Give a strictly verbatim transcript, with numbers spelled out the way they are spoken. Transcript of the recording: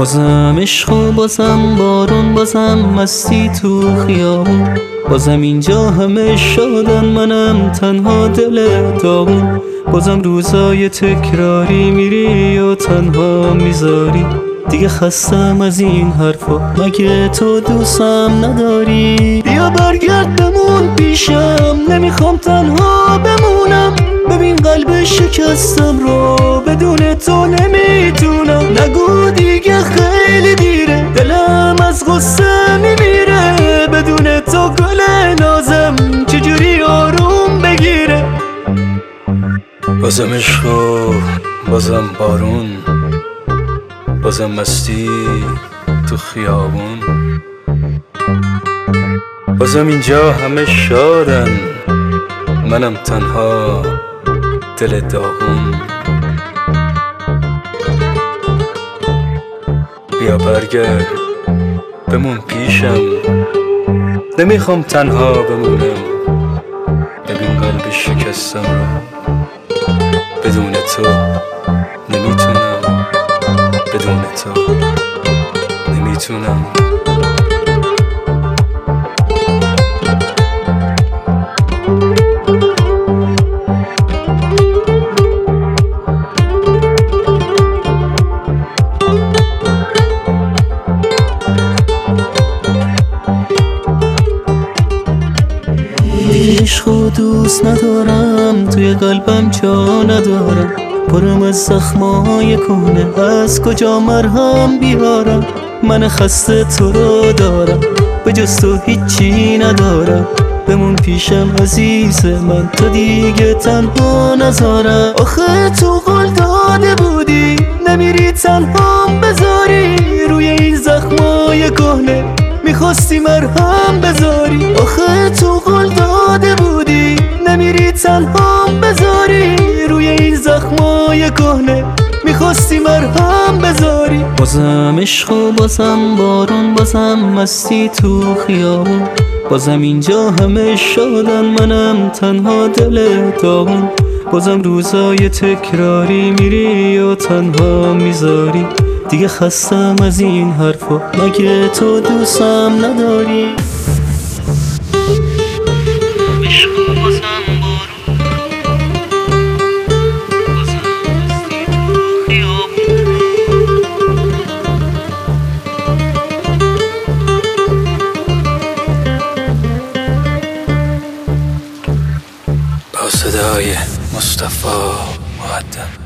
بازم عشق و بازم بارون، بازم مستی تو خیابون، بازم اینجا همه شادن منم تنها دل داغون. بازم روزای تکراری میری و تنها میذاری، دیگه خستم از این حرفا، مگه تو دوستم نداری؟ بیا برگرد بمون پیشم، نمیخوام تنها بمونم. ببین قلب شکستم رو بدون تو نمیتونم. نگو دیگه خیلی دیره، دلم از غصه میمیره. بدون تو گل نازم چجوری آروم بگیره؟ بازم عشق و بازم بارون، بازم مستی تو خیابون، بازم اینجا همه شادن منم تنها دل داغون. بیا برگرد بمون پیشم، نمیخوام تنها بمونم. ببین قلب شکستم رو بدون تو نمیتونم، بدون تو نمیتونم. عشق و دوست ندارم، توی قلبم جا ندارم. پرم از زخمای کهنه، از کجا مرهم بیارم؟ من خسته تو رو دارم، به جز تو هیچی ندارم. بمون پیشم عزیز من، تو دیگه تنها نذارم. آخه تو قول داده بودی نمیری تنها بذاری، روی این زخمای کهنه میخواستی مرهم بذاری. آخه تو قول داده بودی نمیری تنها بذاری، روی این زخمای کهنه میخواستی مرهم بذاری. بازم عشق و بازم بارون، بازم مستی تو خیابون، بازم اینجا همه شادن منم تنها دل داغون. بازم روزای تکراری میری و تنها میذاری، دیگه خستم از این حرفا، مگه تو دوستم نداری؟ عشق و بازم بارون، بازم مستی تو خیابون، با صدای مصطفی مقدم.